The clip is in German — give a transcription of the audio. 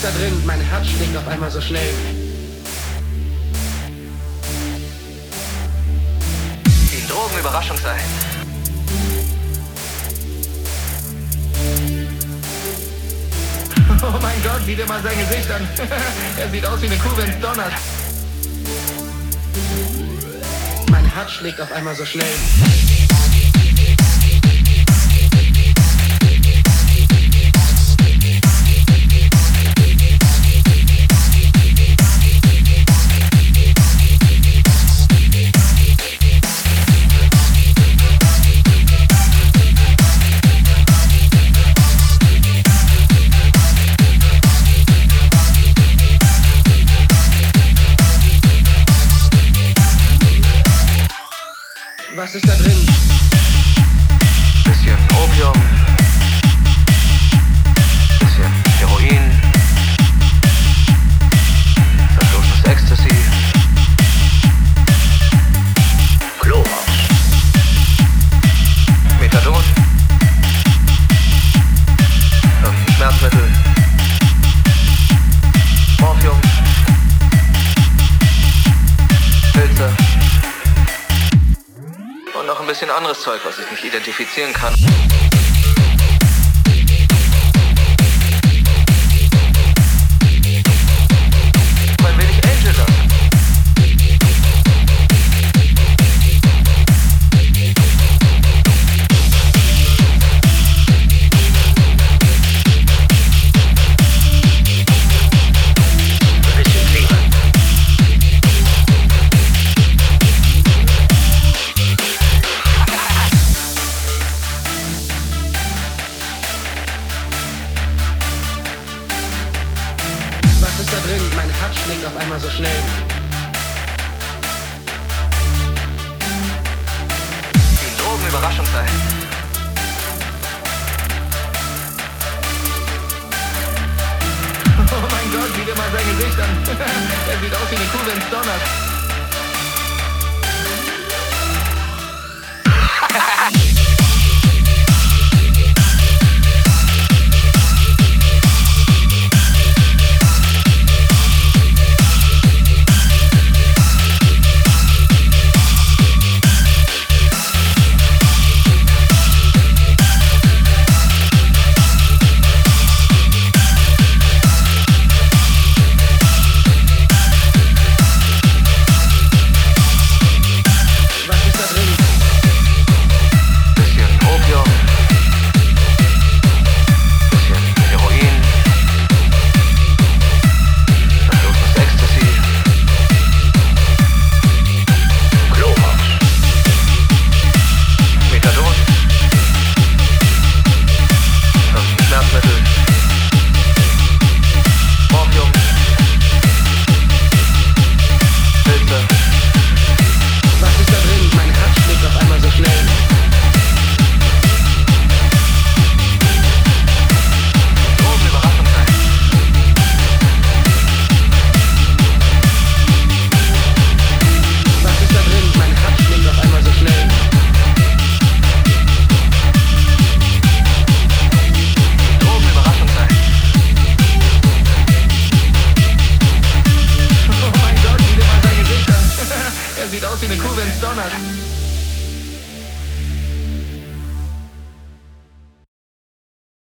ist da drin? Mein Herz schlägt auf einmal so schnell. Die Drogenüberraschungsei. Oh mein Gott, sieh dir mal sein Gesicht an. Er sieht aus wie eine Kuh, wenn's donnert. Mein Herz schlägt auf einmal so schnell. Was ist da drin? Bisschen Opium. Bisschen Heroin. Verstoßenes Ecstasy. Chlorhaus. Methadon. Irgendein Schmerzmittel. Morphium. Pilze. Und noch ein bisschen anderes Zeug, was ich nicht identifizieren kann. Ein wenig Angel Dust. Ein bisschen Kleber. Was ist da drin? Mein Herz schlägt auf einmal so schnell. Die Drogenüberraschungsei. Oh mein Gott, sieh dir mal sein Gesicht an. Er sieht aus wie eine Kuh, wenn's donnert.